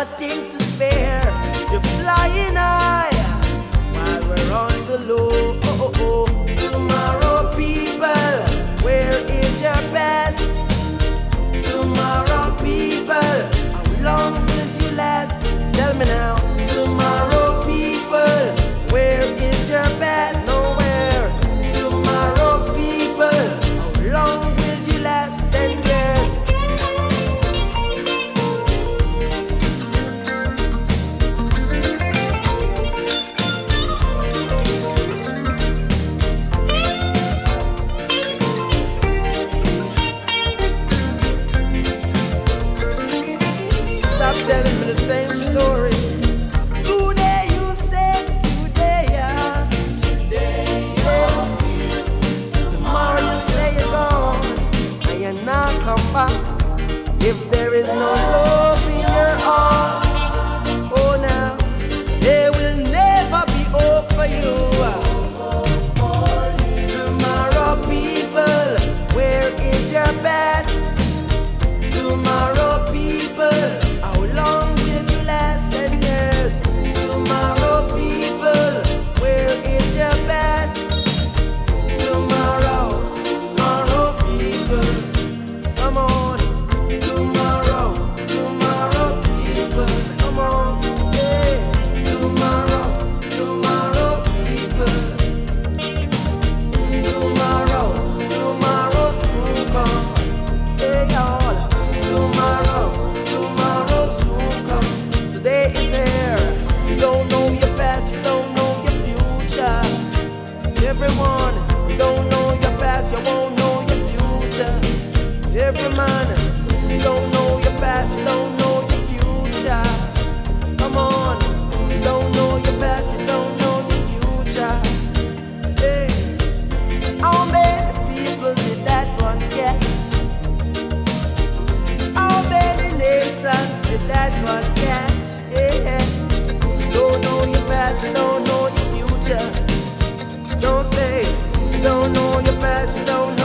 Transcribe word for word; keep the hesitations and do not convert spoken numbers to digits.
a thing to spare. You're flying high while we're on the low. Oh, oh, oh. Tomorrow, people, where is your best? Tomorrow, people, how long will you last? Tell me now. Tomorrow, people, where is your best? Nowhere. Tomorrow, people, how long will you last? Ten years. Stop telling me the same story. Today you say, today yeah. Today you're here. Tomorrow you say you're gone, and you're not come back. If there is no love in your heart, oh now, there will never be hope for you. Tomorrow, people, where is your best? Tomorrow, people, how long will you last? Ten years. Tomorrow, people, where is your best? Tomorrow, tomorrow, people, come on. Tomorrow, tomorrow, people, come on. Yeah. Tomorrow, tomorrow, people. Tomorrow, tomorrow soon come. Hey y'all. Tomorrow, tomorrow soon come. Today is here. You don't know your past, you don't know your future. Everyone, you don't know your past, you won't know your future. Every man, you don't know your past, you don't know your future. Come on, you don't know your past, you don't know your future. Hey, how many people did that one catch? How many nations did that one catch? Yeah. Don't know your past, you don't know your future. Don't say you don't know your past, you don't know